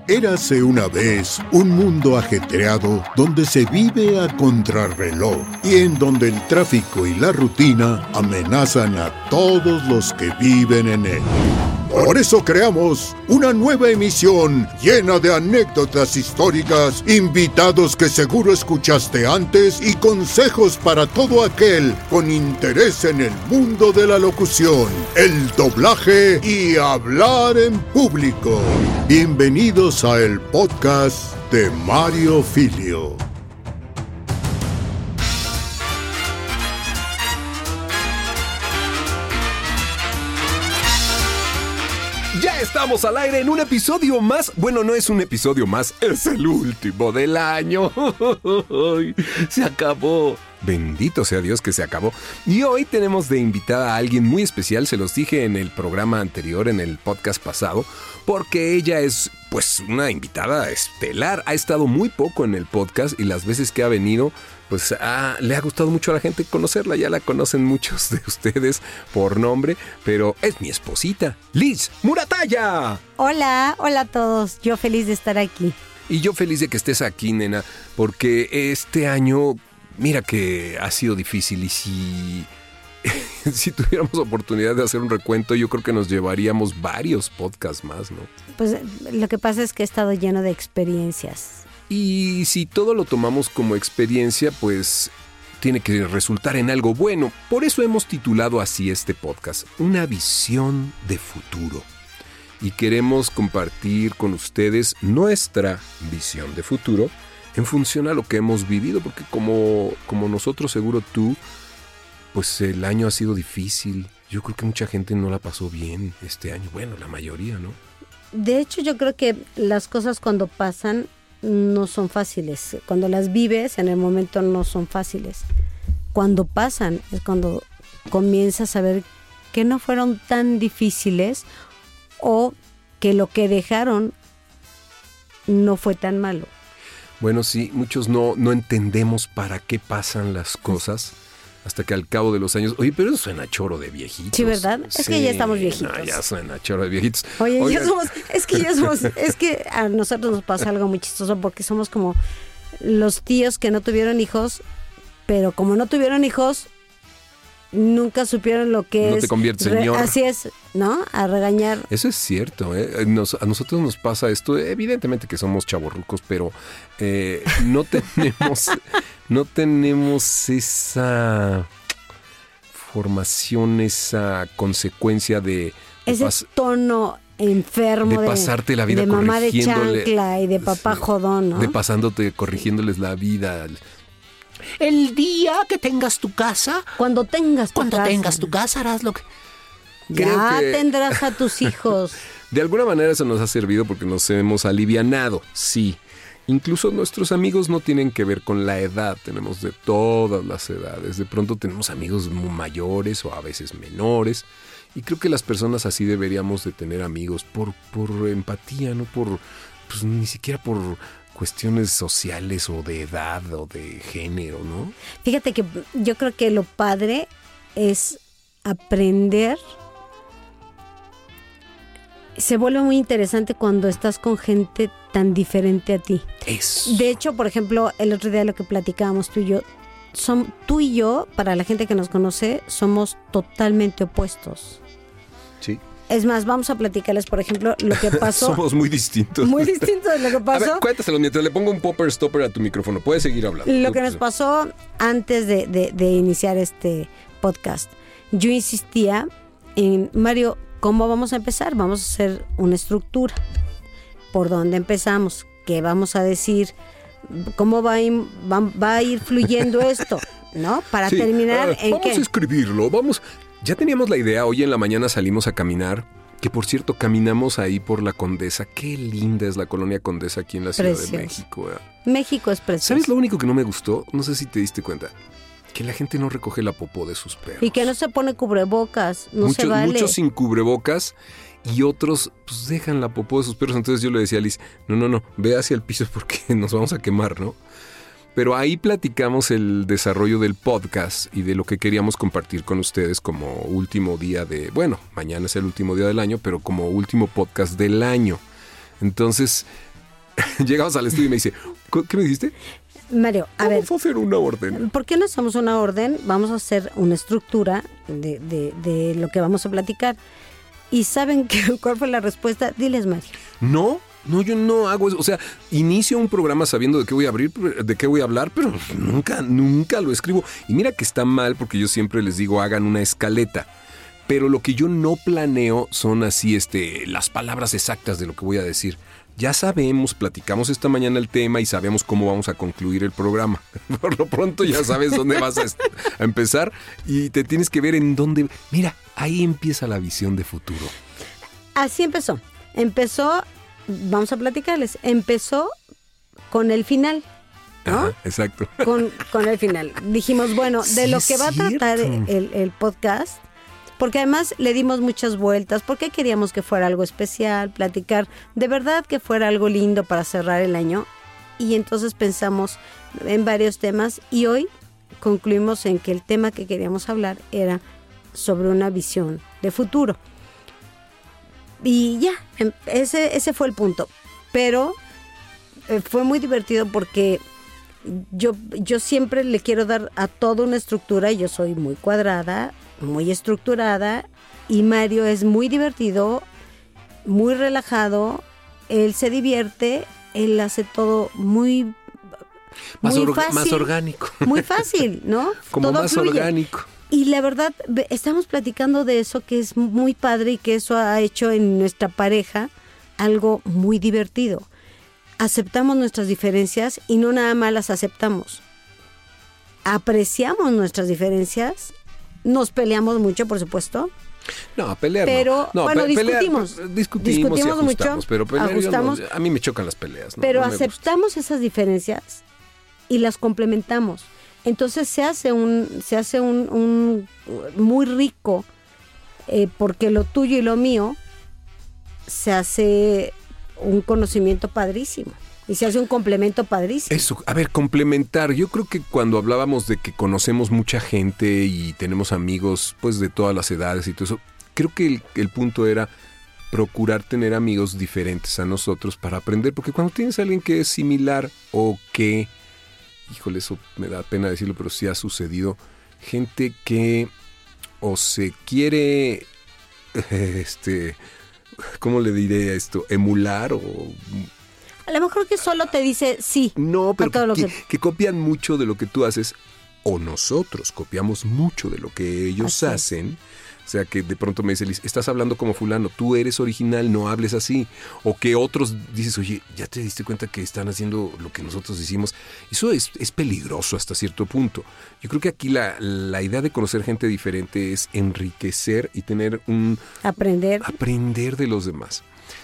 Érase una vez un mundo ajetreado donde se vive a contrarreloj y en donde el tráfico y la rutina amenazan a todos los que viven en él. Por eso creamos una nueva emisión llena de anécdotas históricas, invitados que seguro escuchaste antes y consejos para todo aquel con interés en el mundo de la locución, el doblaje y hablar en público. Bienvenidos a el podcast de Mario Filio. Ya estamos al aire en un episodio más. Bueno, no es un episodio más, es el último del año. Se acabó. Bendito sea Dios que se acabó. Y hoy tenemos de invitada a alguien muy especial. Se los dije en el programa anterior, en el podcast pasado, porque ella es pues una invitada estelar. Ha estado muy poco en el podcast y las veces que ha venido pues le ha gustado mucho a la gente conocerla. Ya la conocen muchos de ustedes por nombre, pero es mi esposita, Liz Muratalla. Hola a todos. Yo feliz de estar aquí. Y yo feliz de que estés aquí, nena, porque este año, mira que ha sido difícil y si tuviéramos oportunidad de hacer un recuento, yo creo que nos llevaríamos varios podcasts más, ¿no? Pues lo que pasa es que he estado lleno de experiencias. Y si todo lo tomamos como experiencia, pues tiene que resultar en algo bueno. Por eso hemos titulado así este podcast, Una visión de futuro. Y queremos compartir con ustedes nuestra visión de futuro en función a lo que hemos vivido, porque como nosotros, seguro tú, pues el año ha sido difícil. Yo creo que mucha gente no la pasó bien este año. Bueno, la mayoría, ¿no? De hecho, yo creo que las cosas cuando pasan no son fáciles. Cuando las vives en el momento no son fáciles. Cuando pasan es cuando comienzas a ver que no fueron tan difíciles o que lo que dejaron no fue tan malo. Bueno, sí, muchos no entendemos para qué pasan las cosas hasta que al cabo de los años... Oye, pero eso suena choro de viejitos. Sí, ¿verdad? Es que ya estamos viejitos. No, ya suena choro de viejitos. Oye, es que a nosotros nos pasa algo muy chistoso porque somos como los tíos que no tuvieron hijos, pero como no tuvieron hijos, nunca supieron lo que es... No te conviertes señor. Así es, ¿no? A regañar. Eso es cierto, ¿eh? A nosotros nos pasa esto, evidentemente que somos chavorrucos, pero no tenemos esa formación, esa consecuencia de... Ese tono enfermo de pasarte la vida de mamá de chancla y de papá jodón, ¿no? De pasándote, corrigiéndoles la vida. El día que tengas tu casa... Cuando tengas tu casa harás lo que... Ya tendrás a tus hijos. De alguna manera eso nos ha servido porque nos hemos alivianado, sí. Incluso nuestros amigos no tienen que ver con la edad, tenemos de todas las edades. De pronto tenemos amigos muy mayores o a veces menores. Y creo que las personas así deberíamos de tener amigos por empatía, no por... pues ni siquiera por cuestiones sociales o de edad o de género, ¿no? Fíjate que yo creo que lo padre es aprender. Se vuelve muy interesante cuando estás con gente tan diferente a ti. Eso. De hecho, por ejemplo, el otro día lo que platicábamos tú y yo, para la gente que nos conoce, somos totalmente opuestos. Sí. Es más, vamos a platicarles, por ejemplo, lo que pasó. Somos muy distintos. Muy distintos de lo que pasó. A ver, cuéntaselo mientras le pongo un popper stopper a tu micrófono. Puedes seguir hablando. Lo que nos pasó antes de iniciar este podcast. Yo insistía en, Mario, ¿cómo vamos a empezar? Vamos a hacer una estructura. ¿Por dónde empezamos? ¿Qué vamos a decir? ¿Cómo va a ir fluyendo esto? ¿No? Para terminar en vamos a escribirlo, vamos... Ya teníamos la idea, hoy en la mañana salimos a caminar, que por cierto caminamos ahí por la Condesa. Qué linda es la colonia Condesa aquí en la Ciudad de México. México es precioso. ¿Sabes lo único que no me gustó? No sé si te diste cuenta. Que la gente no recoge la popó de sus perros. Y que no se pone cubrebocas, se vale. Muchos sin cubrebocas y otros pues dejan la popó de sus perros. Entonces yo le decía a Liz, no, ve hacia el piso porque nos vamos a quemar, ¿no? Pero ahí platicamos el desarrollo del podcast y de lo que queríamos compartir con ustedes como último día de... Bueno, mañana es el último día del año, pero como último podcast del año. Entonces, llegamos al estudio y me dice, ¿qué me dijiste? Mario, a ver. Vamos a hacer una orden. ¿Por qué no hacemos una orden? Vamos a hacer una estructura de lo que vamos a platicar. ¿Y saben cuál fue la respuesta? Diles, Mario. No, yo no hago eso. O sea, inicio un programa sabiendo de qué voy a abrir, de qué voy a hablar, pero nunca lo escribo. Y mira que está mal porque yo siempre les digo, hagan una escaleta. Pero lo que yo no planeo son así, las palabras exactas de lo que voy a decir. Ya sabemos, platicamos esta mañana el tema y sabemos cómo vamos a concluir el programa. Por lo pronto ya sabes dónde vas a empezar y te tienes que ver en dónde... Mira, ahí empieza la visión de futuro. Así empezó. Vamos a platicarles, empezó con el final, ¿no? Ajá, exacto. Con el final. Dijimos, bueno, de Sí, lo que va a tratar el podcast... Porque además le dimos muchas vueltas, porque queríamos que fuera algo especial, platicar, de verdad que fuera algo lindo para cerrar el año. Y entonces pensamos en varios temas y hoy concluimos en que el tema que queríamos hablar era sobre una visión de futuro. Y ya, ese fue el punto. Pero fue muy divertido porque yo siempre le quiero dar a todo una estructura y yo soy muy cuadrada, muy estructurada, y Mario es muy divertido, muy relajado, él se divierte, él hace todo muy fácil, más orgánico. muy fácil, ¿no? Como todo más fluye. orgánico. Y la verdad, estamos platicando de eso que es muy padre y que eso ha hecho en nuestra pareja algo muy divertido. Aceptamos nuestras diferencias y no nada más las aceptamos. Apreciamos nuestras diferencias. Nos peleamos mucho, por supuesto. No, pelear pero, no. bueno, discutimos y ajustamos, mucho, pero pelear ajustamos, a mí me chocan las peleas. Pero no aceptamos esas diferencias y las complementamos. Entonces se hace un muy rico, porque lo tuyo y lo mío se hace un conocimiento padrísimo. Y se hace un complemento padrísimo. Eso, a ver, complementar. Yo creo que cuando hablábamos de que conocemos mucha gente y tenemos amigos pues de todas las edades y todo eso, creo que el punto era procurar tener amigos diferentes a nosotros para aprender. Porque cuando tienes a alguien que es similar o que, híjole, eso me da pena decirlo, pero sí ha sucedido, gente que o se quiere, ¿cómo le diré esto? Emular o... A lo mejor que solo te dice sí. No, pero todo que copian mucho de lo que tú haces, o nosotros copiamos mucho de lo que ellos hacen. O sea, que de pronto me dice Liz, estás hablando como fulano, tú eres original, no hables así. O que otros dices, oye, ¿ya te diste cuenta que están haciendo lo que nosotros hicimos? Eso es peligroso hasta cierto punto. Yo creo que aquí la idea de conocer gente diferente es enriquecer y tener aprender de los demás.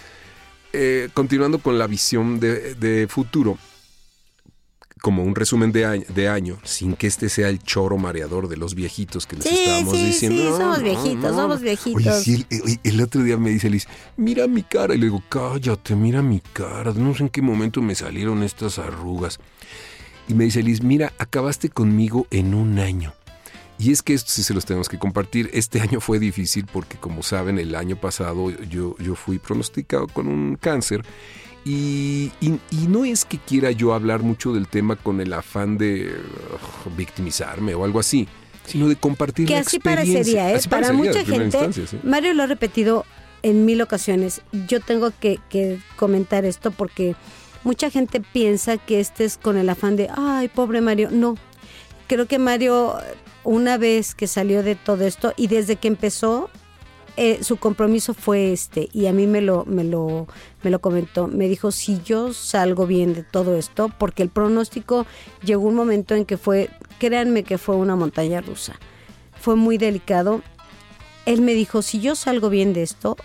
Continuando con la visión de futuro, como un resumen de año, sin que este sea el choro mareador de los viejitos que les estábamos diciendo. Sí, somos viejitos. Oye, sí, el otro día me dice Liz, mira mi cara. Y le digo, cállate, mira mi cara. No sé en qué momento me salieron estas arrugas. Y me dice Liz, mira, acabaste conmigo en un año. Y es que esto sí se los tenemos que compartir. Este año fue difícil porque, como saben, el año pasado yo fui pronosticado con un cáncer. Y no es que quiera yo hablar mucho del tema con el afán de victimizarme o algo así, sino de compartir la experiencia. Que así parecería, para mucha gente, ¿sí? Mario lo ha repetido en 1000 ocasiones. Yo tengo que comentar esto porque mucha gente piensa que es con el afán de, ay, pobre Mario. No, creo que Mario... Una vez que salió de todo esto y desde que empezó, su compromiso fue y a mí me lo comentó. Me dijo, si yo salgo bien de todo esto, porque el pronóstico llegó un momento en que créanme que fue una montaña rusa. Fue muy delicado. Él me dijo, si yo salgo bien de esto,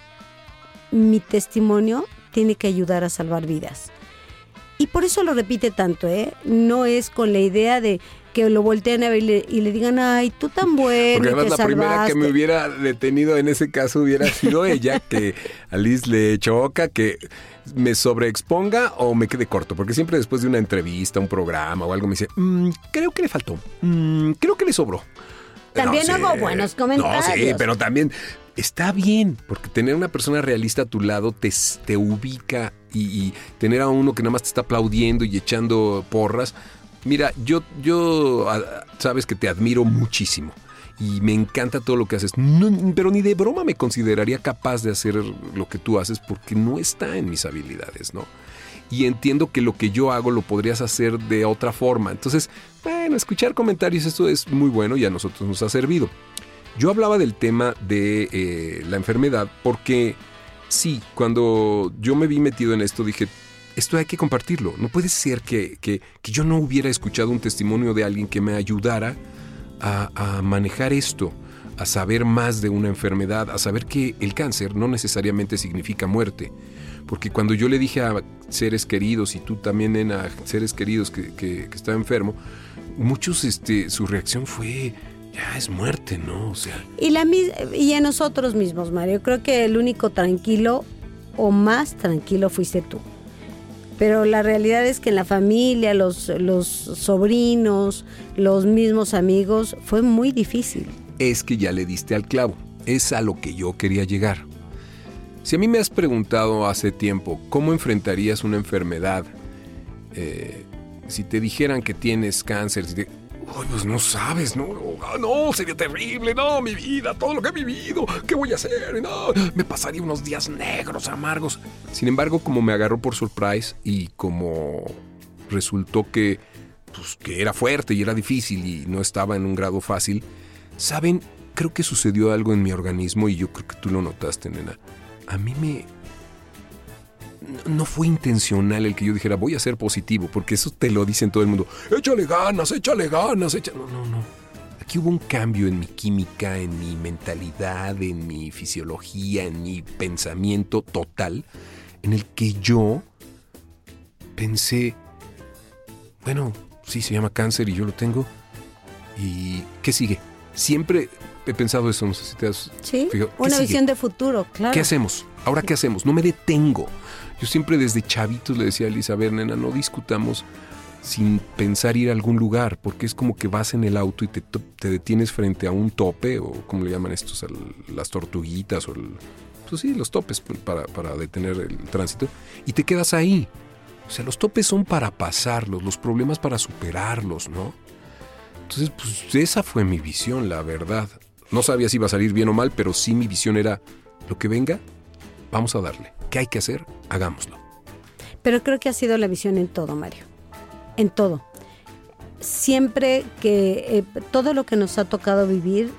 mi testimonio tiene que ayudar a salvar vidas. Y por eso lo repite tanto, No es con la idea de que lo volteen a ver y le digan, ay, tú tan bueno. Porque además te la salvaste. Primera que me hubiera detenido en ese caso hubiera sido ella, que a Liz le choca, que me sobreexponga o me quede corto. Porque siempre después de una entrevista, un programa o algo me dice, creo que le faltó, creo que le sobró. También hago buenos comentarios. No, sí, pero también está bien, porque tener una persona realista a tu lado te ubica y tener a uno que nada más te está aplaudiendo y echando porras. Mira, yo sabes que te admiro muchísimo y me encanta todo lo que haces, pero ni de broma me consideraría capaz de hacer lo que tú haces porque no está en mis habilidades, ¿no? Y entiendo que lo que yo hago lo podrías hacer de otra forma. Entonces, bueno, escuchar comentarios, esto es muy bueno y a nosotros nos ha servido. Yo hablaba del tema de la enfermedad porque sí, cuando yo me vi metido en esto dije, esto hay que compartirlo. No puede ser que yo no hubiera escuchado un testimonio de alguien que me ayudara a manejar esto, a saber más de una enfermedad, a saber que el cáncer no necesariamente significa muerte. Porque cuando yo le dije a seres queridos, y tú también, nena, a seres queridos que estaba enfermo, muchos su reacción fue, ya es muerte, ¿no? O sea. Y en nosotros mismos, Mario, creo que el único tranquilo o más tranquilo fuiste tú. Pero la realidad es que en la familia, los sobrinos, los mismos amigos, fue muy difícil. Es que ya le diste al clavo. Es a lo que yo quería llegar. Si a mí me has preguntado hace tiempo, ¿cómo enfrentarías una enfermedad? Si te dijeran que tienes cáncer, pues no sabes, no, sería terrible, no, mi vida, todo lo que he vivido, ¿qué voy a hacer? No, me pasaría unos días negros, amargos. Sin embargo, como me agarró por surprise y como resultó que era fuerte y era difícil y no estaba en un grado fácil, ¿saben? Creo que sucedió algo en mi organismo y yo creo que tú lo notaste, nena. A mí no fue intencional el que yo dijera voy a ser positivo, porque eso te lo dicen todo el mundo. Échale ganas. No. Aquí hubo un cambio en mi química, en mi mentalidad, en mi fisiología, en mi pensamiento total, en el que yo pensé, bueno, sí, se llama cáncer y yo lo tengo. ¿Y qué sigue? Siempre he pensado eso, no sé si te has fijado. Una visión de futuro, claro. ¿Qué hacemos? ¿Ahora qué hacemos? No me detengo. Yo siempre desde chavitos le decía a Lisa, a ver, nena, no discutamos sin pensar ir a algún lugar, porque es como que vas en el auto y te detienes frente a un tope, o como le llaman estos, las tortuguitas, o pues sí, los topes para detener el tránsito, y te quedas ahí. O sea, los topes son para pasarlos, los problemas para superarlos, ¿no? Entonces, pues esa fue mi visión, la verdad. No sabía si iba a salir bien o mal, pero sí mi visión era, lo que venga, vamos a darle. ¿Qué hay que hacer? Hagámoslo. Pero creo que ha sido la visión en todo, Mario. En todo. Siempre que todo lo que nos ha tocado vivir,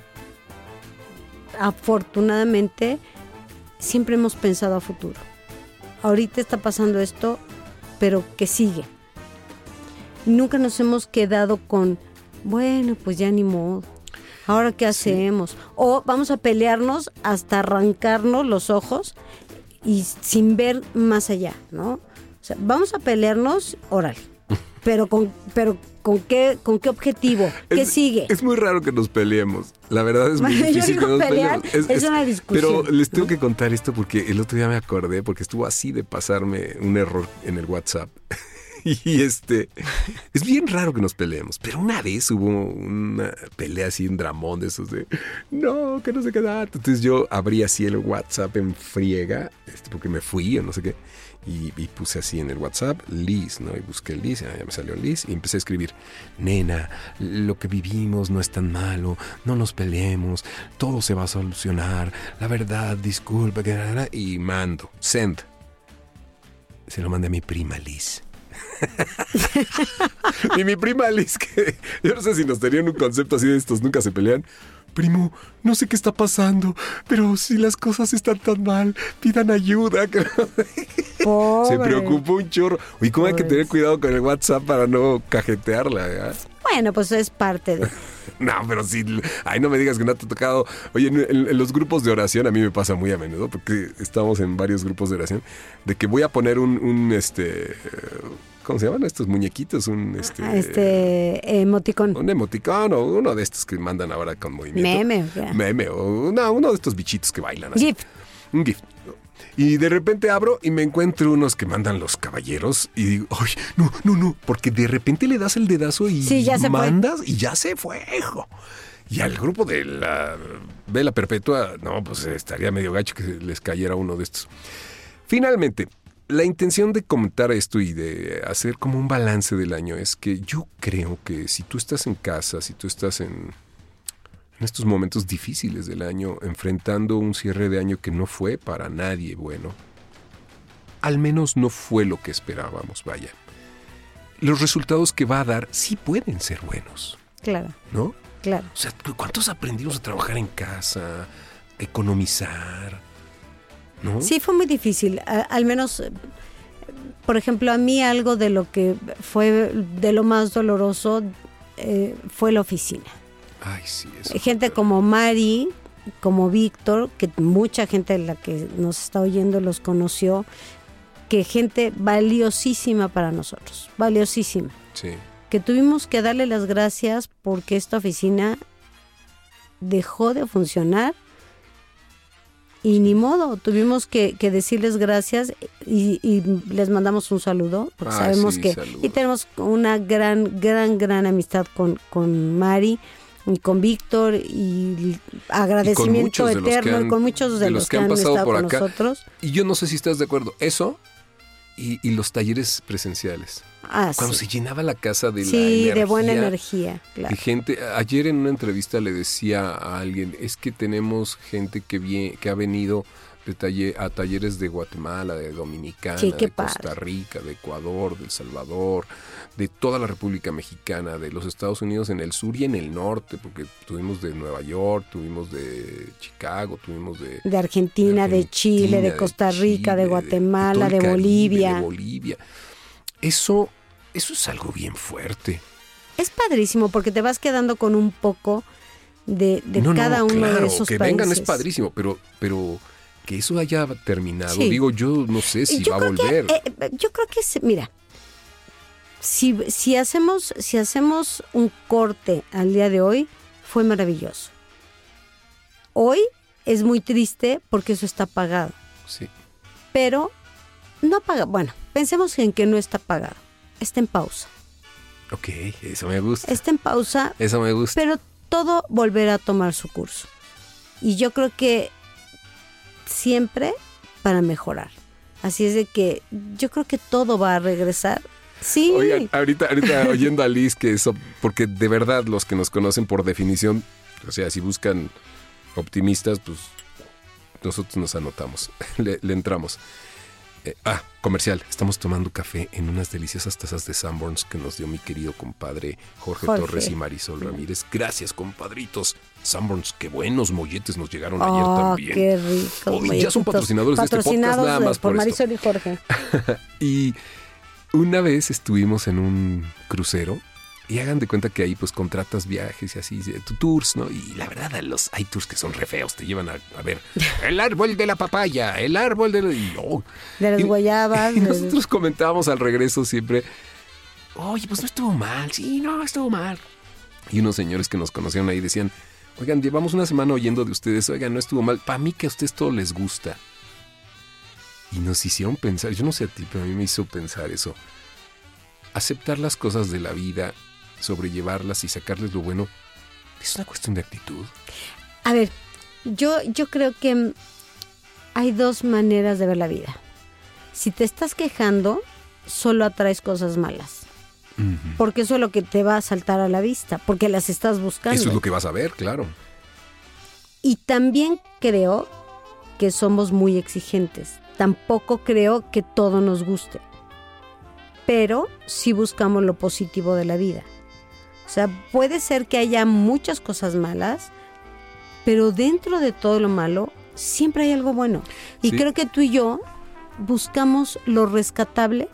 afortunadamente, siempre hemos pensado a futuro. Ahorita está pasando esto, pero ¿qué sigue? Nunca nos hemos quedado con, bueno, pues ya ni modo. ¿Ahora qué hacemos? O vamos a pelearnos hasta arrancarnos los ojos y sin ver más allá, ¿no? O sea, vamos a pelearnos, órale. Pero ¿con qué objetivo? ¿Qué sigue? Es muy raro que nos peleemos. La verdad es muy difícil que nos peleemos. Es una discusión. Pero les tengo que contar esto porque el otro día me acordé, porque estuvo así de pasarme un error en el WhatsApp. Y es bien raro que nos peleemos, pero una vez hubo una pelea así, un dramón de esos de no, que no sé qué dar. Entonces yo abrí así el WhatsApp en friega, porque me fui o no sé qué, y puse así en el WhatsApp Liz, ¿no? Y busqué Liz, ya me salió Liz, y empecé a escribir, nena, lo que vivimos no es tan malo, no nos peleemos, todo se va a solucionar, la verdad, disculpa, y mando, send. Se lo mandé a mi prima Liz. Y mi prima Liz, que yo no sé si nos tenían un concepto así de estos, nunca se pelean. Primo, no sé qué está pasando, pero si las cosas están tan mal, pidan ayuda. Se preocupó un chorro. Oye, ¿cómo hay que tener cuidado con el WhatsApp para no cajetearla? ¿Eh? Bueno, pues es parte de... No, pero sí, ay, no me digas que no te ha tocado. Oye, en los grupos de oración a mí me pasa muy a menudo, porque estamos en varios grupos de oración, de que voy a poner un ¿cómo se llaman estos muñequitos? Emoticón. Un emoticón o uno de estos que mandan ahora con movimiento. Meme o uno de estos bichitos que bailan así. GIF. Un GIF. Y de repente abro y me encuentro unos que mandan los caballeros y digo, ay, no, porque de repente le das el dedazo y sí, ya mandas y ya se fue, hijo. Y al grupo de la Vela Perpetua, no, pues estaría medio gacho que les cayera uno de estos. Finalmente, la intención de comentar esto y de hacer como un balance del año es que yo creo que si tú estás en casa, si tú estás en estos momentos difíciles del año, enfrentando un cierre de año que no fue para nadie bueno, al menos no fue lo que esperábamos, vaya. Los resultados que va a dar sí pueden ser buenos. Claro. ¿No? Claro. O sea, ¿cuántos aprendimos a trabajar en casa, a economizar? ¿No? Sí, fue muy difícil. Al menos, por ejemplo, a mí algo de lo que fue de lo más doloroso fue la oficina. Ay, sí. Eso gente como Mari, como Víctor, que mucha gente de la que nos está oyendo los conoció, que gente valiosísima para nosotros, valiosísima. Sí. Que tuvimos que darle las gracias porque esta oficina dejó de funcionar y ni modo, tuvimos que decirles gracias y les mandamos un saludo porque sabemos que saludos. Y tenemos una gran amistad con Mari y con Víctor y agradecimiento y con eterno con muchos de los que han pasado estado por con acá. nosotros. Y yo no sé si estás de acuerdo, eso y los talleres presenciales. Cuando se llenaba la casa de la energía. De buena energía, claro. De gente. Ayer en una entrevista le decía a alguien, es que tenemos gente que ha venido a talleres de Guatemala, de Dominicana, de Costa Rica, de Ecuador, de El Salvador, de toda la República Mexicana, de los Estados Unidos en el sur y en el norte, porque tuvimos de Nueva York, tuvimos de Chicago, tuvimos de Argentina, de Chile, de Costa Rica, de Guatemala, de Bolivia. De Bolivia. Eso es algo bien fuerte. Es padrísimo porque te vas quedando con un poco de cada uno de esos que países. Vengan es padrísimo, pero que eso haya terminado, sí. Digo, yo no sé si va a volver. Yo creo que, mira, si hacemos un corte al día de hoy, fue maravilloso. Hoy es muy triste porque eso está pagado. Sí. Pero no paga. Bueno, pensemos en que no está pagado. Está en pausa. Ok, eso me gusta. Está en pausa. Eso me gusta. Pero todo volverá a tomar su curso. Y yo creo que siempre para mejorar. Así es de que yo creo que todo va a regresar. Sí. Oigan, ahorita oyendo a Liz, que eso, porque de verdad los que nos conocen por definición, o sea, si buscan optimistas, pues nosotros nos anotamos, le entramos. Comercial, estamos tomando café en unas deliciosas tazas de Sanborns que nos dio mi querido compadre Jorge Torres y Marisol Ramírez. Gracias, compadritos. Sanborns, qué buenos molletes nos llegaron ayer también. Qué rico. Ya son patrocinadores de este podcast nada más por Marisol y Jorge. Y una vez estuvimos en un crucero y hagan de cuenta que ahí pues contratas viajes y así, tours, ¿no? Y la verdad hay tours que son re feos, te llevan a ver el árbol de la papaya, el árbol de las guayabas. Y nosotros comentábamos al regreso siempre, oye, pues no estuvo mal, sí, no estuvo mal. Y unos señores que nos conocieron ahí decían, oigan, llevamos una semana oyendo de ustedes, oigan, no estuvo mal, para mí que a ustedes todo les gusta. Y nos hicieron pensar, yo no sé a ti, pero a mí me hizo pensar eso. Aceptar las cosas de la vida, sobrellevarlas y sacarles lo bueno, es una cuestión de actitud. A ver, yo creo que hay dos maneras de ver la vida. Si te estás quejando, solo atraes cosas malas. Uh-huh. Porque eso es lo que te va a saltar a la vista, porque las estás buscando. Eso es lo que vas a ver, claro. Y también creo que somos muy exigentes. Tampoco creo que todo nos guste. Pero sí buscamos lo positivo de la vida. O sea, puede ser que haya muchas cosas malas, pero dentro de todo lo malo siempre hay algo bueno. Y sí, creo que tú y yo buscamos lo rescatable,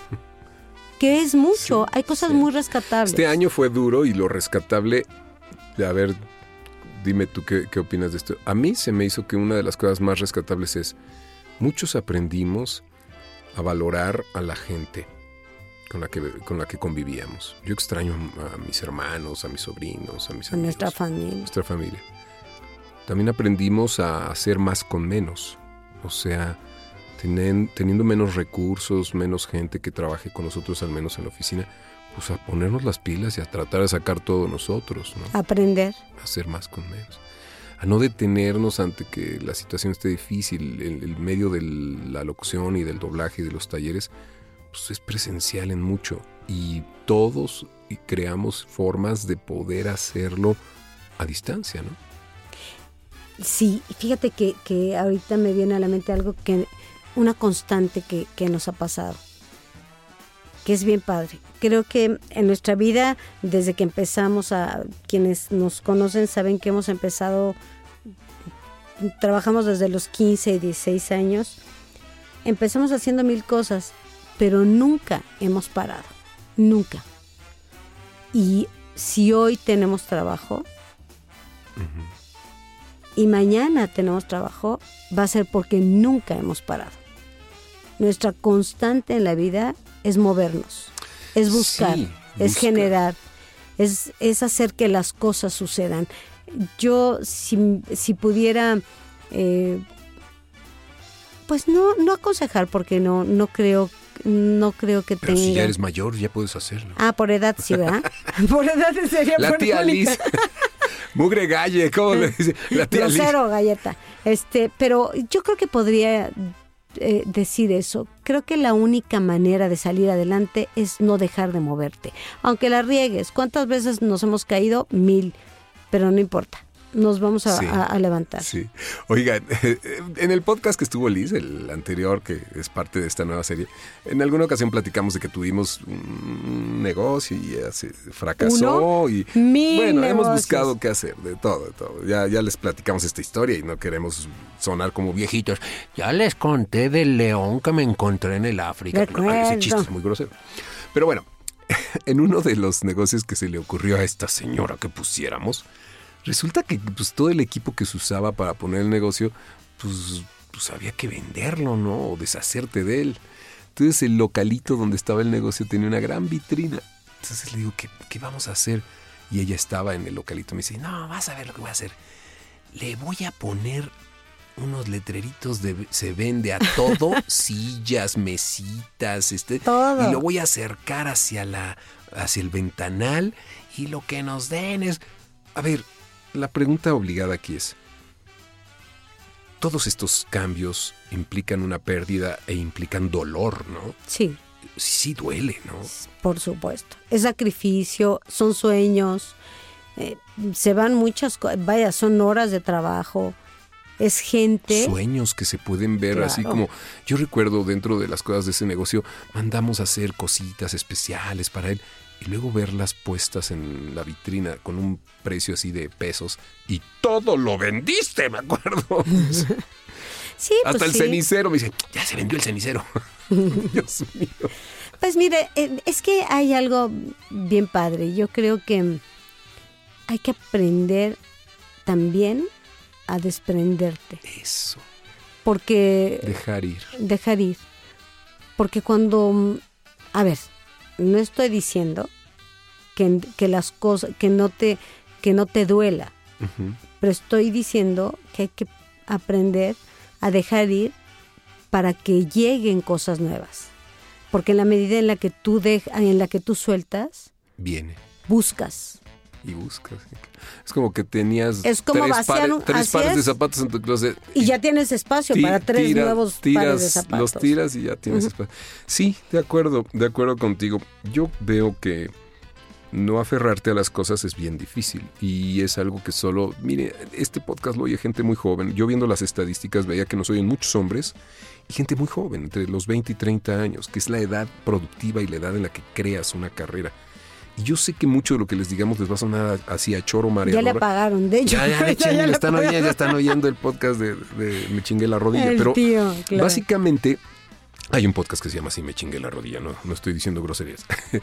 que es mucho. Sí, hay cosas muy rescatables. Este año fue duro y lo rescatable, a ver, dime tú qué opinas de esto. A mí se me hizo que una de las cosas más rescatables es, muchos aprendimos a valorar a la gente con la que convivíamos. Yo extraño a mis hermanos, a mis sobrinos, a mis amigos. A nuestra familia. También aprendimos a hacer más con menos. O sea, teniendo menos recursos, menos gente que trabaje con nosotros, al menos en la oficina, pues a ponernos las pilas y a tratar de sacar todo nosotros, ¿no? Aprender. A hacer más con menos. A no detenernos ante que la situación esté difícil. El medio de la locución y del doblaje y de los talleres, pues es presencial en mucho. Y todos creamos formas de poder hacerlo a distancia, ¿no? Sí, fíjate que ahorita me viene a la mente algo una constante que nos ha pasado, que es bien padre. Creo que en nuestra vida, desde que empezamos, quienes nos conocen saben que hemos empezado, trabajamos desde los 15 y 16 años, empezamos haciendo 1000 cosas, pero nunca hemos parado, nunca. Y si hoy tenemos trabajo, y mañana tenemos trabajo, va a ser porque nunca hemos parado. Nuestra constante en la vida es movernos, es buscar, Sí, es buscar. generar, es hacer que las cosas sucedan. Yo, si pudiera, pues no aconsejar, porque no creo que Pero tenga. si ya eres mayor, ya puedes hacerlo. Por edad sí, ¿verdad? Por edad sería La tía única. Liz. Mugre galle, ¿cómo le dice? La tía Liz. Grosero, galleta. Pero yo creo que podría decir eso. Creo que la única manera de salir adelante es no dejar de moverte. Aunque la riegues. ¿Cuántas veces nos hemos caído? 1000. Pero no importa. Nos vamos Sí. a levantar. Sí. Oigan, en el podcast que estuvo Liz, el anterior, que es parte de esta nueva serie, en alguna ocasión platicamos de que tuvimos un negocio y fracasó. ¿Uno? Y 1000 bueno, hemos negocios. buscado qué hacer, de todo. Ya les platicamos esta historia y no queremos sonar como viejitos. Ya les conté del león que me encontré en el África. Recuerdo. Ese chiste es muy grosero. Pero bueno, en uno de los negocios que se le ocurrió a esta señora que pusiéramos, resulta que pues, todo el equipo que se usaba para poner el negocio, pues había que venderlo, ¿no? O deshacerte de él. Entonces el localito donde estaba el negocio tenía una gran vitrina. Entonces le digo, ¿qué vamos a hacer? Y ella estaba en el localito. Me dice, no, vas a ver lo que voy a hacer. Le voy a poner unos letreritos de se vende a todo, sillas, mesitas, Todo. y lo voy a acercar hacia el ventanal y lo que nos den es... A ver, la pregunta obligada aquí es, todos estos cambios implican una pérdida e implican dolor, ¿no? Sí, Sí duele, ¿no? por supuesto. Es sacrificio, son sueños, se van muchas cosas. Vaya, son horas de trabajo. Es gente. Sueños que se pueden ver así Claro. como... Yo recuerdo dentro de las cosas de ese negocio, mandamos a hacer cositas especiales para él y luego verlas puestas en la vitrina con un precio así de pesos y todo lo vendiste, me acuerdo. Sí, pues Hasta el sí. cenicero me dice, ya se vendió el cenicero. Dios mío. Pues mire, es que hay algo bien padre. Yo creo que hay que aprender también a desprenderte. Eso, Porque dejar ir. Porque cuando, a ver, no estoy diciendo que las cosas, que no te duela, Ujú. pero estoy diciendo que hay que aprender a dejar ir para que lleguen cosas nuevas. Porque en la medida en la que tú sueltas, Viene buscas. y buscas. Es como que tenías Es como vaciar tres así pares de es. zapatos en tu closet. Y ya tienes espacio para 3 nuevos pares de zapatos. Los tiras y ya tienes espacio. Sí, de acuerdo contigo. Yo veo que no aferrarte a las cosas es bien difícil y es algo que solo... Mire, este podcast lo oye gente muy joven. Yo viendo las estadísticas veía que nos oyen muchos hombres y gente muy joven, entre los 20 y 30 años, que es la edad productiva y la edad en la que creas una carrera. Y yo sé que mucho de lo que les digamos les va a sonar así a choro mareador. Ya le apagaron, de hecho. Ya están oyendo el podcast de Me chingué la rodilla. El Pero tío, claro. básicamente hay un podcast que se llama así Me chingué la rodilla, no estoy diciendo groserías.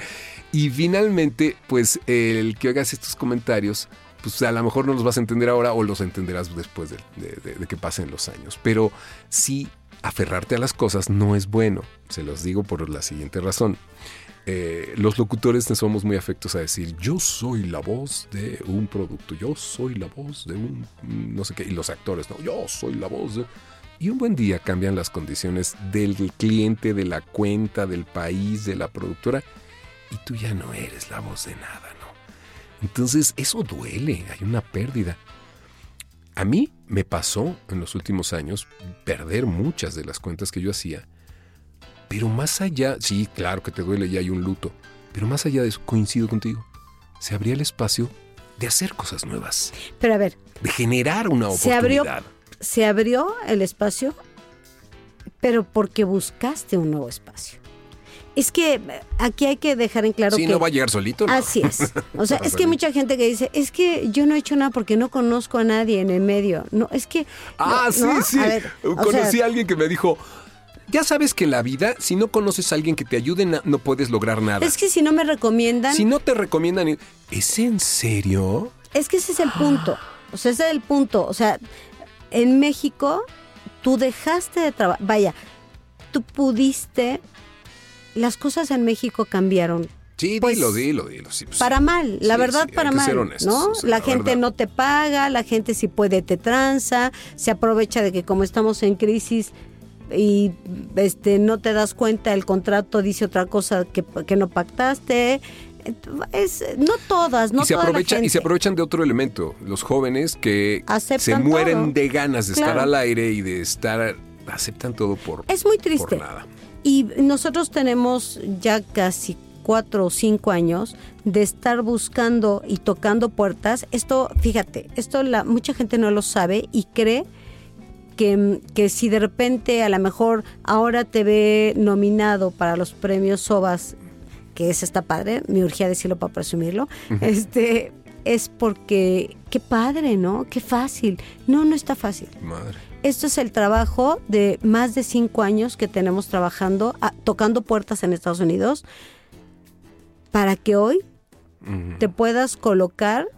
Y finalmente, pues el que hagas estos comentarios, pues a lo mejor no los vas a entender ahora o los entenderás después de que pasen los años. Pero sí, aferrarte a las cosas no es bueno. Se los digo por la siguiente razón. Los locutores somos muy afectos a decir yo soy la voz de un producto, yo soy la voz de un no sé qué, y los actores, no, yo soy la voz de... Y un buen día cambian las condiciones del cliente, de la cuenta, del país, de la productora, y tú ya no eres la voz de nada, ¿no? Entonces eso duele, hay una pérdida. A mí me pasó en los últimos años perder muchas de las cuentas que yo hacía, pero más allá, sí, claro que te duele, ya hay un luto, pero más allá de eso, coincido contigo, se abría el espacio de hacer cosas nuevas. Pero a ver, de generar una oportunidad. Se abrió el espacio, pero porque buscaste un nuevo espacio. Es que aquí hay que dejar en claro que... no va a llegar solito, ¿no? Así es. O sea, es que hay mucha gente que dice, es que yo no he hecho nada porque no conozco a nadie en el medio. No, es que... Sí. A ver, conocí a alguien que me dijo, ya sabes que en la vida, si no conoces a alguien que te ayude, no puedes lograr nada. Es que si no me recomiendan... Si no te recomiendan... ¿Es en serio? Es que ese es el punto. O sea, ese es el punto. O sea, en México, tú dejaste de trabajar. Vaya, tú pudiste... Las cosas en México cambiaron. Sí, pues, dilo. Sí, pues, para mal, la verdad, sí, para hay que mal, ser honestos, ¿no? o sea, la la gente verdad. no te paga, la gente si puede te tranza, se aprovecha de que como estamos en crisis y no te das cuenta, el contrato dice otra cosa que no pactaste. No todas, no y se toda la aprovechan gente. Y se aprovechan de otro elemento, los jóvenes que Aceptan se mueren todo. de ganas de estar Claro. al aire y de estar, aceptan todo por Es muy triste. por nada. Y nosotros tenemos ya casi 4 o 5 años de estar buscando y tocando puertas. Esto, fíjate, mucha gente no lo sabe y cree que si de repente a lo mejor ahora te ve nominado para los premios Sobas, que está padre, me urgía decirlo para presumirlo, es porque, qué padre, ¿no? Qué fácil. No está fácil. Madre. Esto es el trabajo de más de 5 años que tenemos trabajando, tocando puertas en Estados Unidos, para que hoy te puedas colocar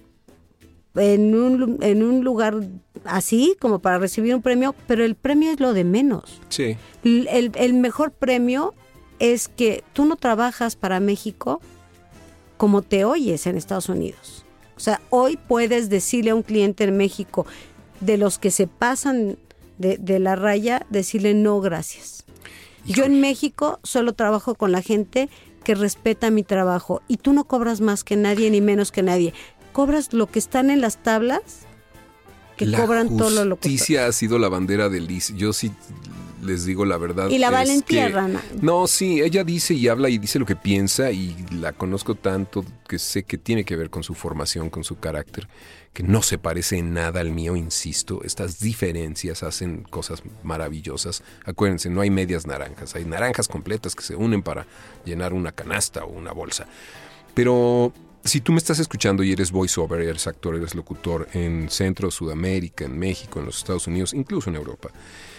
en un lugar así, como para recibir un premio, pero el premio es lo de menos. Sí. El mejor premio es que tú no trabajas para México como te oyes en Estados Unidos. O sea, hoy puedes decirle a un cliente en México, de los que se pasan de la raya, decirle no, gracias. Híjole. Yo en México solo trabajo con la gente que respeta mi trabajo y tú no cobras más que nadie ni menos que nadie. Cobras lo que están en las tablas que cobran todo lo que... La justicia ha sido la bandera de Liz. Yo sí les digo la verdad. Y la valentía, que, Rana. No, sí, ella dice y habla y dice lo que piensa y la conozco tanto que sé que tiene que ver con su formación, con su carácter, que no se parece en nada al mío, insisto. Estas diferencias hacen cosas maravillosas. Acuérdense, no hay medias naranjas, hay naranjas completas que se unen para llenar una canasta o una bolsa. Pero si tú me estás escuchando y eres voiceover, eres actor, eres locutor en Centro, Sudamérica, en México, en los Estados Unidos, incluso en Europa,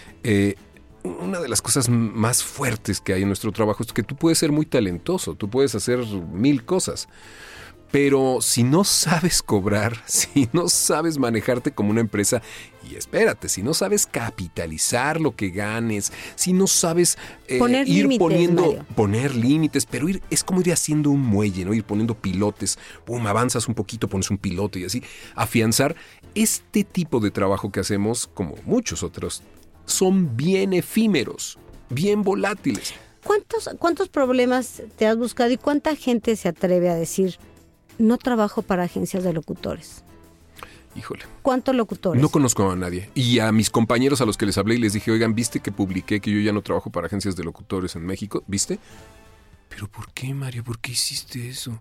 una de las cosas más fuertes que hay en nuestro trabajo es que tú puedes ser muy talentoso, tú puedes hacer 1000 cosas, pero si no sabes cobrar, si no sabes manejarte como una empresa, y espérate, si no sabes capitalizar lo que ganes, si no sabes poner ir límites, poniendo, Mario. poner límites, pero es como ir haciendo un muelle, ¿no? Ir poniendo pilotes, avanzas un poquito, pones un pilote y así, afianzar. Este tipo de trabajo que hacemos, como muchos otros, son bien efímeros, bien volátiles. ¿Cuántos problemas te has buscado y cuánta gente se atreve a decir no trabajo para agencias de locutores? Híjole. ¿Cuántos locutores? No conozco a nadie. Y a mis compañeros a los que les hablé y les dije, oigan, ¿viste que publiqué que yo ya no trabajo para agencias de locutores en México? ¿Viste? ¿Pero por qué, Mario? ¿Por qué hiciste eso?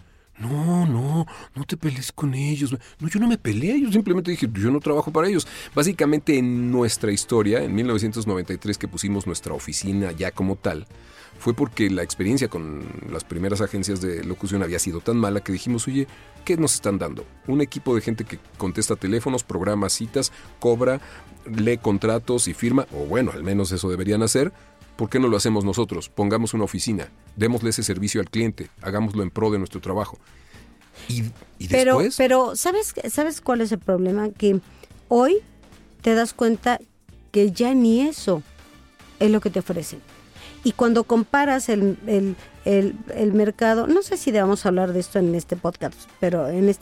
No te pelees con ellos. No, yo no me peleé, yo simplemente dije, yo no trabajo para ellos. Básicamente en nuestra historia, en 1993 que pusimos nuestra oficina ya como tal, fue porque la experiencia con las primeras agencias de locución había sido tan mala que dijimos, oye, ¿qué nos están dando? Un equipo de gente que contesta teléfonos, programa citas, cobra, lee contratos y firma, o bueno, al menos eso deberían hacer. ¿Por qué no lo hacemos nosotros? Pongamos una oficina, démosle ese servicio al cliente, hagámoslo en pro de nuestro trabajo. Y después... Pero ¿sabes cuál es el problema? Que hoy te das cuenta que ya ni eso es lo que te ofrecen. Y cuando comparas el mercado, no sé si debamos hablar de esto en este podcast,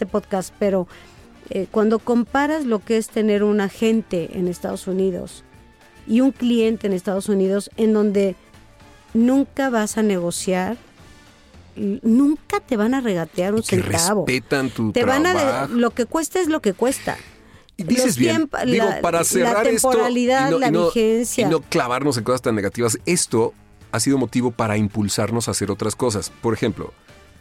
pero cuando comparas lo que es tener un agente en Estados Unidos y un cliente en Estados Unidos en donde nunca vas a negociar, nunca te van a regatear un centavo. Respetan tu te trabajo. Van a lo que cuesta es lo que cuesta. Y dices bien, para cerrar la temporalidad, esto la vigencia. Y no clavarnos en cosas tan negativas, esto ha sido motivo para impulsarnos a hacer otras cosas. Por ejemplo,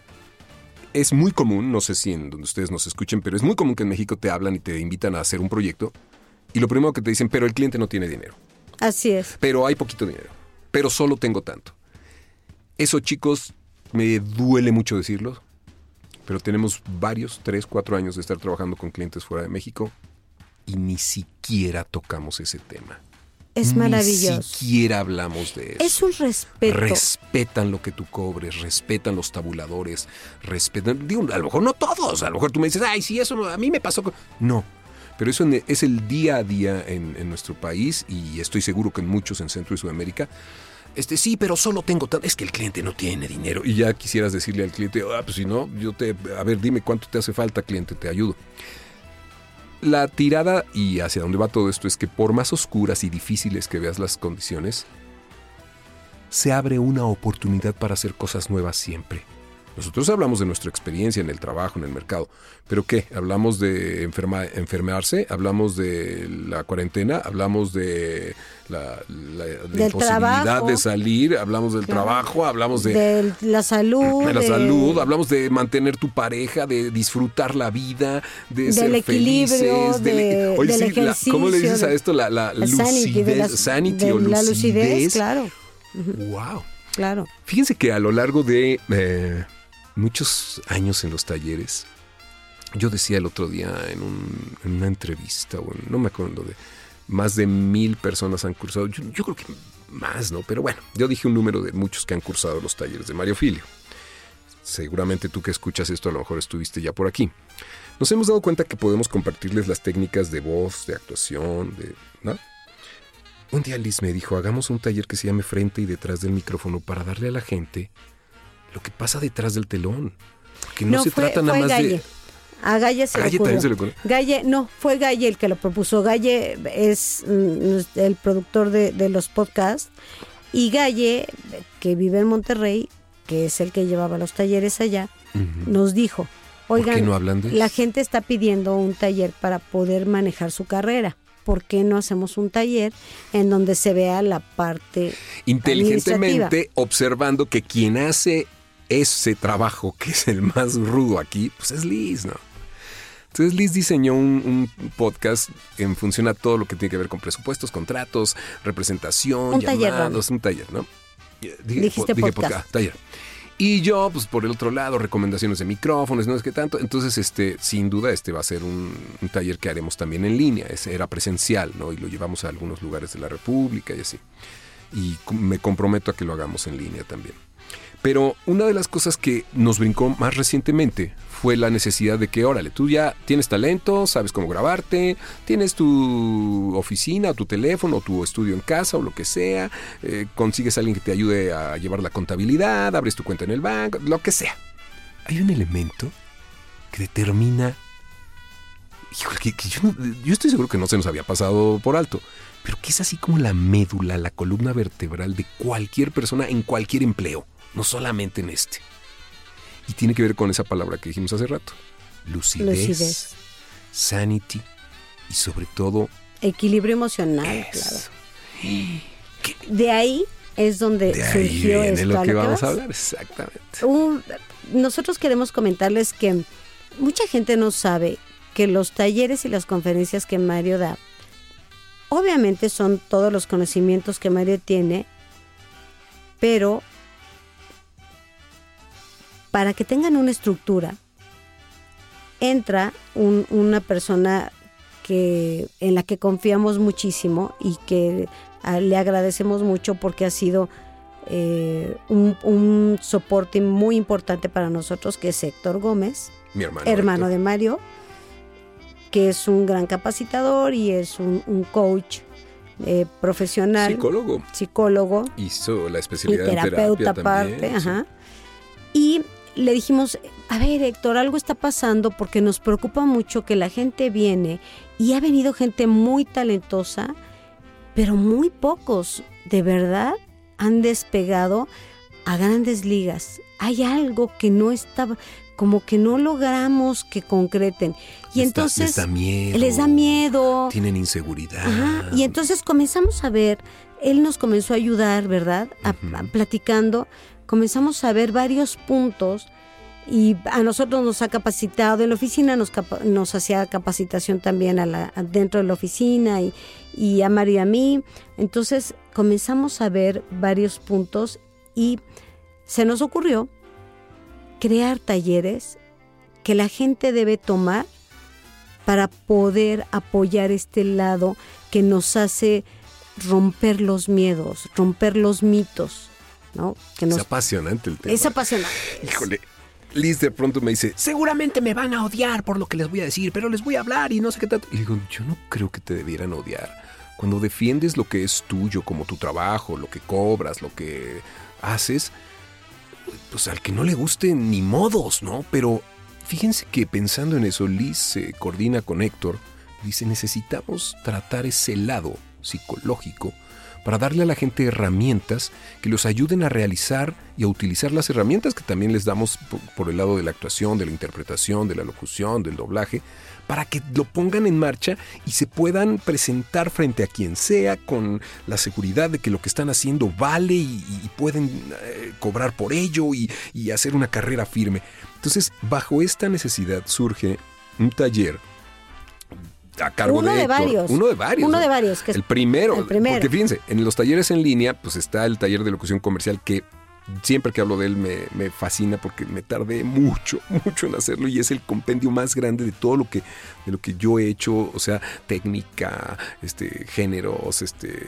es muy común, no sé si en donde ustedes nos escuchen, pero es muy común que en México te hablan y te invitan a hacer un proyecto y lo primero que te dicen, pero el cliente no tiene dinero. Así es. Pero hay poquito dinero. Pero solo tengo tanto. Eso, chicos, me duele mucho decirlo, pero tenemos varios, 3, 4 años de estar trabajando con clientes fuera de México y ni siquiera tocamos ese tema. Es maravilloso. Ni siquiera hablamos de eso. Es un respeto. Respetan lo que tú cobres, respetan los tabuladores, respetan... Digo, a lo mejor no todos, a lo mejor tú me dices, ay, sí, eso no, a mí me pasó... No, pero eso es el día a día en nuestro país y estoy seguro que en muchos en Centro y Sudamérica. Sí, pero solo tengo tanto. Es que el cliente no tiene dinero. Y ya quisieras decirle al cliente, pues si no, a ver, dime cuánto te hace falta, cliente, te ayudo. La tirada y hacia dónde va todo esto es que por más oscuras y difíciles que veas las condiciones, se abre una oportunidad para hacer cosas nuevas siempre. Nosotros hablamos de nuestra experiencia en el trabajo, en el mercado, pero ¿qué? Hablamos de enfermarse, hablamos de la cuarentena, hablamos de la imposibilidad trabajo, de salir, hablamos del trabajo, hablamos de la salud, hablamos de mantener tu pareja, de disfrutar la vida, de ser equilibrio, felices, del ejercicio. ¿Cómo le dices a esto? La lucidez, sanity o la lucidez, claro. Wow. Claro. Fíjense que a lo largo de muchos años en los talleres, yo decía el otro día en una entrevista, no me acuerdo, de más de 1,000 personas han cursado, yo creo que más, ¿no? Pero bueno, yo dije un número de muchos que han cursado los talleres de Mario Filio. Seguramente tú que escuchas esto a lo mejor estuviste ya por aquí. Nos hemos dado cuenta que podemos compartirles las técnicas de voz, de actuación, ¿no? Un día Liz me dijo, hagamos un taller que se llame Frente y Detrás del Micrófono para darle a la gente lo que pasa detrás del telón. Porque no se trata nada más Galle. de... A Galle se le ocurrió. se le ocurrió. Galle, no, fue Galle el que lo propuso. Galle es el productor de los podcasts. Y Galle, que vive en Monterrey, que es el que llevaba los talleres allá, nos dijo, oigan, ¿por qué no hablan de eso? La gente está pidiendo un taller para poder manejar su carrera. ¿Por qué no hacemos un taller en donde se vea la parte inteligentemente observando que quien hace ese trabajo, que es el más rudo aquí, pues es Liz, ¿no? Entonces Liz diseñó un podcast en función a todo lo que tiene que ver con presupuestos, contratos, representación, un llamados, taller, un taller, ¿no? Dijiste podcast. Taller. Y yo, pues por el otro lado, recomendaciones de micrófonos, no es que tanto. Entonces, sin duda, va a ser un taller que haremos también en línea. Era presencial, ¿no? Y lo llevamos a algunos lugares de la República y así. Y me comprometo a que lo hagamos en línea también. Pero una de las cosas que nos brincó más recientemente fue la necesidad de que, órale, tú ya tienes talento, sabes cómo grabarte, tienes tu oficina o tu teléfono o tu estudio en casa o lo que sea, consigues a alguien que te ayude a llevar la contabilidad, abres tu cuenta en el banco, lo que sea. Hay un elemento que determina... Híjole, que yo estoy seguro que no se nos había pasado por alto, pero que es así como la médula, la columna vertebral de cualquier persona en cualquier empleo. No solamente en este. Y tiene que ver con esa palabra que dijimos hace rato. Lucidez. Sanity y sobre todo... equilibrio emocional, claro. De ahí es donde surgió esto. De lo que vamos a hablar, exactamente. Nosotros queremos comentarles que mucha gente no sabe que los talleres y las conferencias que Mario da, obviamente son todos los conocimientos que Mario tiene, pero... para que tengan una estructura, entra una persona en la que confiamos muchísimo y que le agradecemos mucho porque ha sido un soporte muy importante para nosotros, que es Héctor Gómez, mi hermano Héctor. De Mario, que es un gran capacitador y es un coach profesional. Psicólogo. Hizo la especialidad y terapeuta aparte. Ajá. Y le dijimos, a ver, Héctor, algo está pasando porque nos preocupa mucho que la gente viene y ha venido gente muy talentosa, pero muy pocos de verdad han despegado a grandes ligas. Hay algo que no estaba, como que no logramos que concreten. Y entonces les da miedo. Tienen Tienen inseguridad. Ajá, y entonces comenzamos a ver, él nos comenzó a ayudar, ¿verdad? Platicando, comenzamos a ver varios puntos y a nosotros nos ha capacitado en la oficina, nos hacía capacitación también dentro de la oficina y a María y a mí. Entonces comenzamos a ver varios puntos y se nos ocurrió crear talleres que la gente debe tomar para poder apoyar este lado que nos hace romper los miedos, romper los mitos, ¿no? Es apasionante el tema. Es apasionante. Híjole, Liz de pronto me dice, seguramente me van a odiar por lo que les voy a decir, pero les voy a hablar y no sé qué tanto. Y digo, yo no creo que te debieran odiar. Cuando defiendes lo que es tuyo, como tu trabajo, lo que cobras, lo que haces, pues al que no le guste ni modos, ¿no? Pero fíjense que pensando en eso, Liz se coordina con Héctor, dice, necesitamos tratar ese lado psicológico para darle a la gente herramientas que los ayuden a realizar y a utilizar las herramientas que también les damos por el lado de la actuación, de la interpretación, de la locución, del doblaje, para que lo pongan en marcha y se puedan presentar frente a quien sea con la seguridad de que lo que están haciendo vale y pueden cobrar por ello y hacer una carrera firme. Entonces, bajo esta necesidad surge un taller a cargo de Héctor. Uno de varios. Que es el primero. Porque fíjense, en los talleres en línea, pues está el taller de locución comercial que siempre que hablo de él me fascina porque me tardé mucho en hacerlo y es el compendio más grande de todo lo que yo he hecho, o sea, técnica, géneros,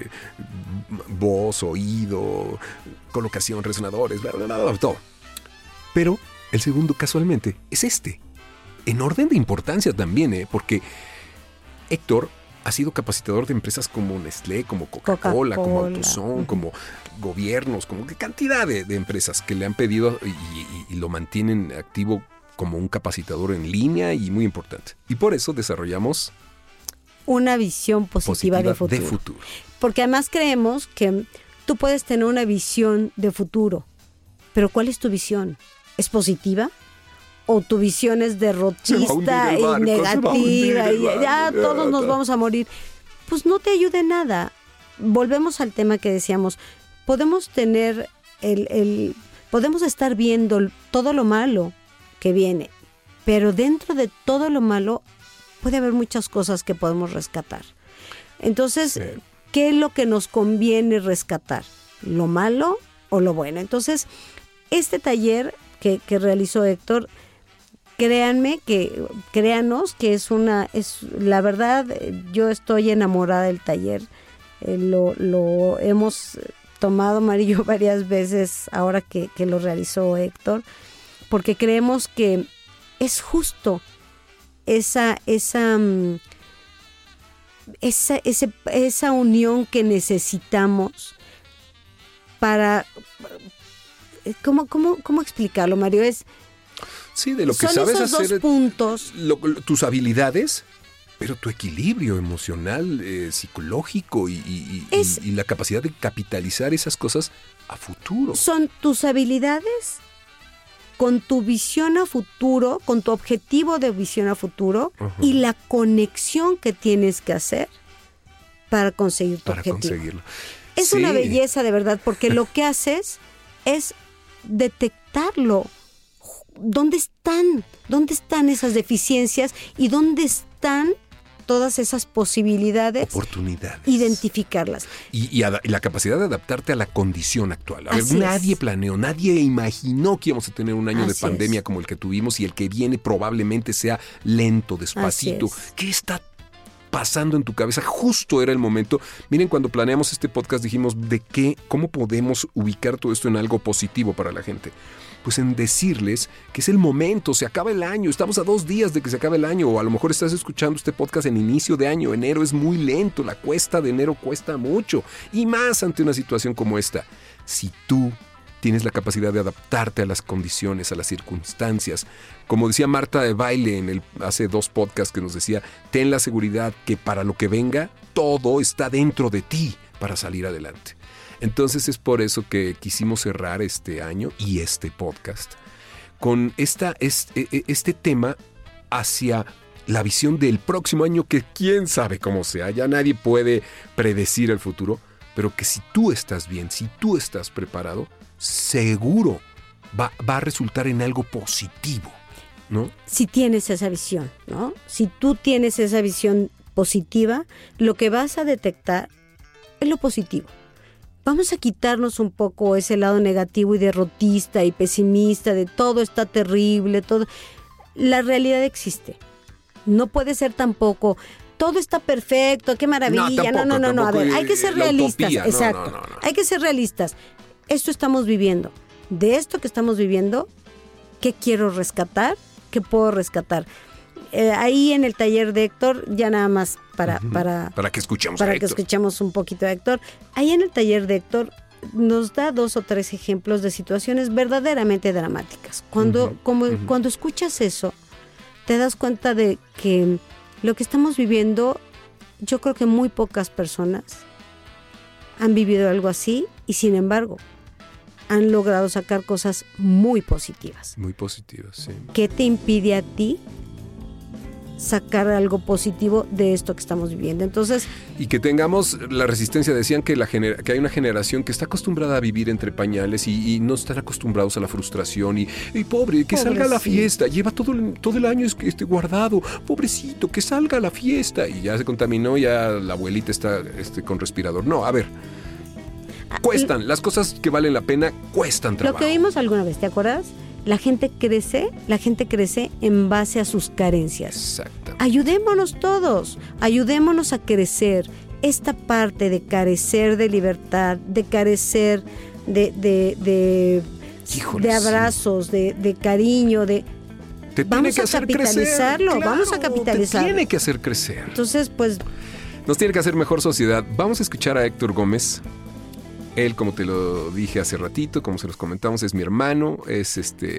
voz, oído, colocación, resonadores, bla, bla, bla, bla, todo. Pero el segundo, casualmente, es en orden de importancia también, porque Héctor ha sido capacitador de empresas como Nestlé, como Coca-Cola, como Autoson, como gobiernos, como cantidad de empresas que le han pedido y lo mantienen activo como un capacitador en línea y muy importante. Y por eso desarrollamos una visión positiva de futuro. Porque además creemos que tú puedes tener una visión de futuro, pero ¿cuál es tu visión? ¿Es positiva? ¿O tu visión es derrotista y negativa y ya todos nos vamos a morir? Pues no te ayude en nada. Volvemos al tema que decíamos. Podemos tener podemos estar viendo todo lo malo que viene, pero dentro de todo lo malo puede haber muchas cosas que podemos rescatar. Entonces, sí. ¿Qué es lo que nos conviene rescatar? ¿Lo malo o lo bueno? Entonces, este taller que realizó Héctor, créanos que es la verdad, yo estoy enamorada del taller. Lo hemos tomado Marillo varias veces ahora que lo realizó Héctor, porque creemos que es justo esa unión que necesitamos para ¿cómo explicarlo, Mario? Sí, de lo que son sabes esos hacer, dos puntos. Tus habilidades, pero tu equilibrio emocional, psicológico y la capacidad de capitalizar esas cosas a futuro. Son tus habilidades con tu visión a futuro, con tu objetivo de visión a futuro, uh-huh, y la conexión que tienes que hacer para conseguir tu objetivo. Conseguirlo. Es sí. Una belleza de verdad, porque lo que haces es detectarlo. ¿Dónde están esas deficiencias y dónde están todas esas posibilidades? Oportunidades. Identificarlas. Y la capacidad de adaptarte a la condición actual. A ver, nadie planeó, nadie imaginó que íbamos a tener un año de pandemia como el que tuvimos y el que viene probablemente sea lento, despacito. ¿Qué está pasando en tu cabeza? Justo era el momento. Miren, cuando planeamos este podcast dijimos cómo podemos ubicar todo esto en algo positivo para la gente. Pues en decirles que es el momento, se acaba el año, estamos a 2 días de que se acabe el año, o a lo mejor estás escuchando este podcast en inicio de año, enero es muy lento, la cuesta de enero cuesta mucho, y más ante una situación como esta. Si tú tienes la capacidad de adaptarte a las condiciones, a las circunstancias. Como decía Marta de Baile hace 2 podcasts que nos decía, ten la seguridad que para lo que venga, todo está dentro de ti para salir adelante. Entonces es por eso que quisimos cerrar este año y este podcast con este tema hacia la visión del próximo año, que quién sabe cómo sea, ya nadie puede predecir el futuro, pero que si tú estás bien, si tú estás preparado, seguro va a resultar en algo positivo, ¿no? Si tienes esa visión, ¿no? Si tú tienes esa visión positiva, lo que vas a detectar es lo positivo. Vamos a quitarnos un poco ese lado negativo y derrotista y pesimista de todo está terrible, todo. La realidad existe. No puede ser tampoco todo está perfecto, qué maravilla. No. A ver, hay que ser realistas. Utopía. Exacto. No. Hay que ser realistas. Esto estamos viviendo. De esto que estamos viviendo, ¿qué quiero rescatar? ¿Qué puedo rescatar? Ahí en el taller de Héctor, ya nada más para que escuchemos para a que Héctor. escuchemos un poquito a Héctor. Ahí en el taller de Héctor nos da 2 o 3 ejemplos de situaciones verdaderamente dramáticas. Cuando escuchas eso, te das cuenta de que lo que estamos viviendo, yo creo que muy pocas personas han vivido algo así y sin embargo han logrado sacar cosas muy positivas. Muy positivas, sí. ¿Qué te impide a ti sacar algo positivo de esto que estamos viviendo? Entonces, y que tengamos la resistencia. Decían que hay una generación que está acostumbrada a vivir entre pañales y no están acostumbrados a la frustración y pobre, que salga a la fiesta, lleva todo el año guardado, pobrecito, que salga a la fiesta y ya se contaminó, ya la abuelita está con respirador. No, a ver, cuestan, las cosas que valen la pena cuestan trabajo. Lo que vimos alguna vez, ¿te acuerdas? La gente crece en base a sus carencias. Exacto. Ayudémonos todos, ayudémonos a crecer. Esta parte de carecer de libertad, de carecer de abrazos, de cariño, vamos a capitalizarlo, claro, vamos a capitalizarlo. Te tiene que hacer crecer. Entonces, pues, nos tiene que hacer mejor sociedad. Vamos a escuchar a Héctor Gómez. Él, como te lo dije hace ratito, como se los comentamos, es mi hermano, es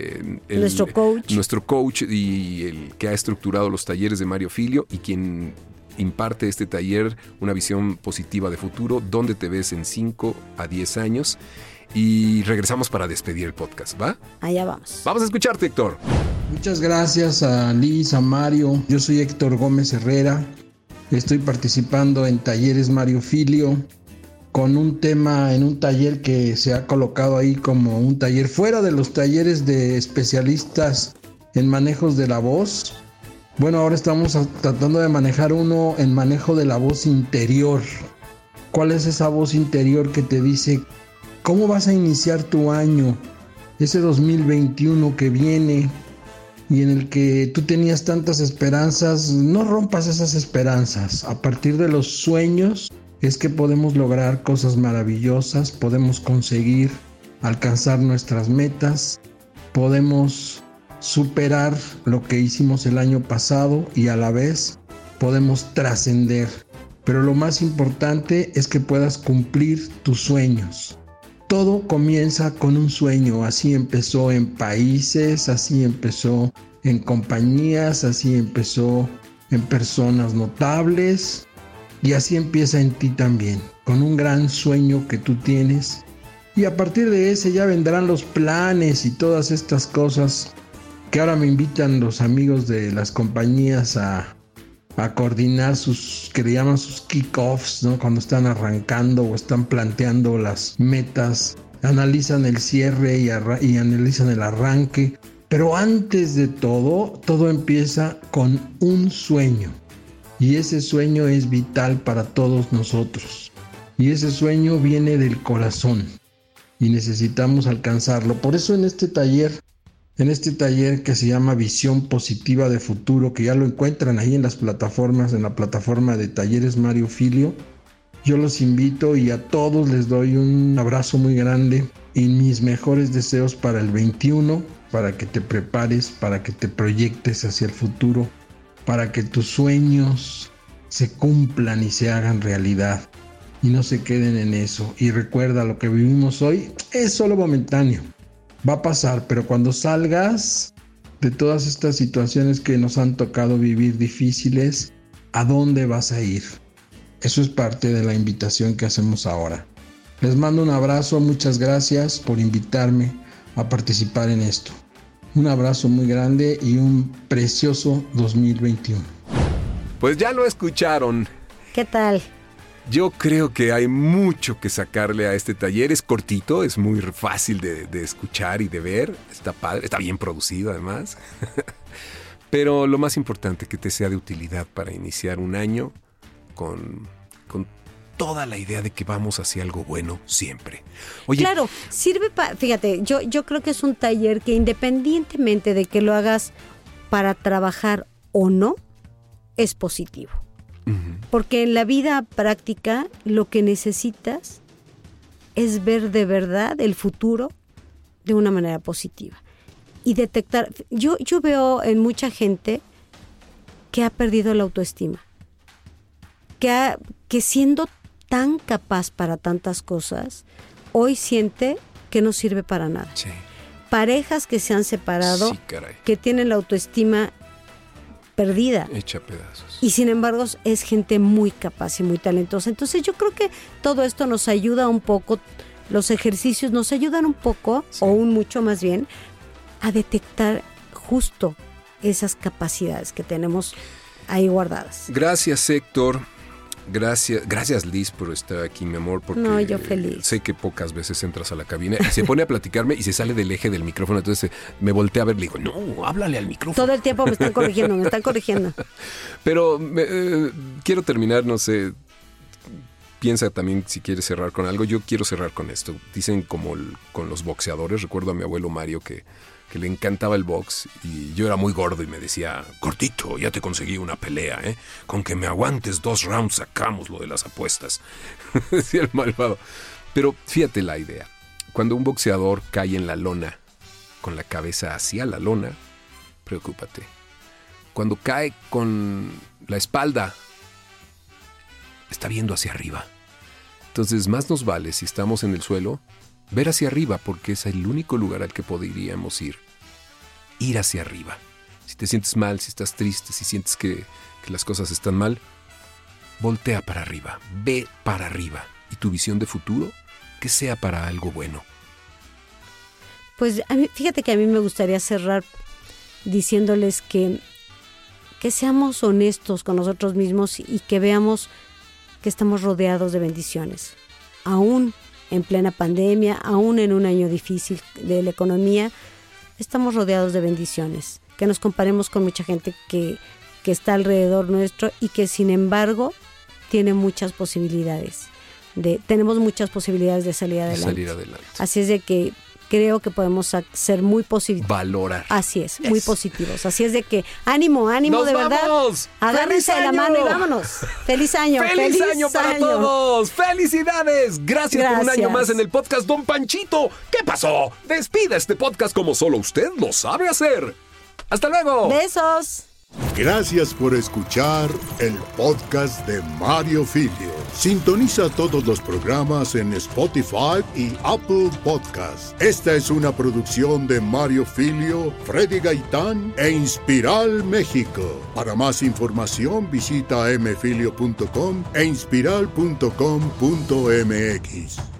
nuestro coach y el que ha estructurado los talleres de Mario Filio y quien imparte este taller, una visión positiva de futuro, donde te ves en 5 a 10 años. Y regresamos para despedir el podcast, ¿va? Allá vamos. Vamos a escucharte, Héctor. Muchas gracias a Liz, a Mario. Yo soy Héctor Gómez Herrera. Estoy participando en Talleres Mario Filio, con un tema en un taller que se ha colocado ahí como un taller fuera de los talleres de especialistas en manejos de la voz. Bueno, ahora estamos tratando de manejar uno en manejo de la voz interior. ¿Cuál es esa voz interior que te dice cómo vas a iniciar tu año, ese 2021 que viene y en el que tú tenías tantas esperanzas? No rompas esas esperanzas. A partir de los sueños es que podemos lograr cosas maravillosas, podemos conseguir alcanzar nuestras metas, podemos superar lo que hicimos el año pasado y a la vez podemos trascender. Pero lo más importante es que puedas cumplir tus sueños. Todo comienza con un sueño, así empezó en países, así empezó en compañías, así empezó en personas notables. Y así empieza en ti también, con un gran sueño que tú tienes. Y a partir de ese ya vendrán los planes y todas estas cosas que ahora me invitan los amigos de las compañías a coordinar que le llaman sus kick-offs, ¿no? Cuando están arrancando o están planteando las metas, analizan el cierre y analizan el arranque. Pero antes de todo empieza con un sueño. Y ese sueño es vital para todos nosotros. Y ese sueño viene del corazón. Y necesitamos alcanzarlo. Por eso en este taller que se llama Visión Positiva de Futuro, que ya lo encuentran ahí en las plataformas, en la plataforma de Talleres Mario Filio, yo los invito y a todos les doy un abrazo muy grande y mis mejores deseos para el 21, para que te prepares, para que te proyectes hacia el futuro, para que tus sueños se cumplan y se hagan realidad. y no se queden en eso. Y recuerda, lo que vivimos hoy es solo momentáneo. Va a pasar, pero cuando salgas de todas estas situaciones que nos han tocado vivir difíciles, ¿a dónde vas a ir? Eso es parte de la invitación que hacemos ahora. Les mando un abrazo, muchas gracias por invitarme a participar en esto. Un abrazo muy grande y un precioso 2021. Pues ya lo escucharon. ¿Qué tal? Yo creo que hay mucho que sacarle a este taller. Es cortito, es muy fácil de escuchar y de ver. Está padre, está bien producido además. Pero lo más importante, que te sea de utilidad para iniciar un año con toda la idea de que vamos hacia algo bueno siempre. Oye, claro, sirve para... Fíjate, yo creo que es un taller que independientemente de que lo hagas para trabajar o no, es positivo. Porque en la vida práctica lo que necesitas es ver de verdad el futuro de una manera positiva. Y detectar... Yo veo en mucha gente que ha perdido la autoestima. Que siendo tan capaz para tantas cosas, hoy siente que no sirve para nada. Sí. Parejas que se han separado, Sí, caray. que tienen la autoestima perdida. Echa pedazos. Y sin embargo es gente muy capaz y muy talentosa. Entonces yo creo que todo esto nos ayuda un poco, los ejercicios nos ayudan un poco, Sí. o un mucho más bien, a detectar justo esas capacidades que tenemos ahí guardadas. Gracias, Héctor. Gracias, Liz, por estar aquí, mi amor, porque No, yo feliz. sé que pocas veces entras a la cabina y se pone a platicarme y se sale del eje del micrófono, entonces me voltea a ver y le digo, no, háblale al micrófono. Todo el tiempo me están corrigiendo. Pero quiero terminar, no sé, piensa también si quieres cerrar con algo. Yo quiero cerrar con esto. Dicen como con los boxeadores, recuerdo a mi abuelo Mario que le encantaba el box y yo era muy gordo y me decía, gordito, ya te conseguí una pelea, ¿eh? Con que me aguantes 2 rounds sacamos lo de las apuestas. Decía el malvado. Pero fíjate la idea. Cuando un boxeador cae en la lona, con la cabeza hacia la lona, preocúpate. Cuando cae con la espalda, está viendo hacia arriba. Entonces más nos vale, si estamos en el suelo, ver hacia arriba, porque es el único lugar al que podríamos ir. Ir hacia arriba. Si te sientes mal, si estás triste, si sientes que las cosas están mal, voltea para arriba, ve para arriba. Y tu visión de futuro, que sea para algo bueno. Pues fíjate que a mí me gustaría cerrar diciéndoles que seamos honestos con nosotros mismos y que veamos que estamos rodeados de bendiciones. Aún en plena pandemia, aún en un año difícil de la economía, estamos rodeados de bendiciones. Que nos comparemos con mucha gente que está alrededor nuestro y que sin embargo tiene muchas posibilidades. Tenemos muchas posibilidades de salir adelante. Así es de que creo que podemos ser muy positivos. Valorar. Así es, muy positivos. Así es de que ánimo de verdad. Agárrense de la mano y vámonos. Feliz año. ¡Feliz año para todos! ¡Felicidades! Gracias por un año más en el podcast Don Panchito. ¿Qué pasó? Despida este podcast como solo usted lo sabe hacer. ¡Hasta luego! ¡Besos! Gracias por escuchar el podcast de Mario Filio. Sintoniza todos los programas en Spotify y Apple Podcasts. Esta es una producción de Mario Filio, Freddy Gaitán e Inspiral México. Para más información visita mfilio.com e inspiral.com.mx.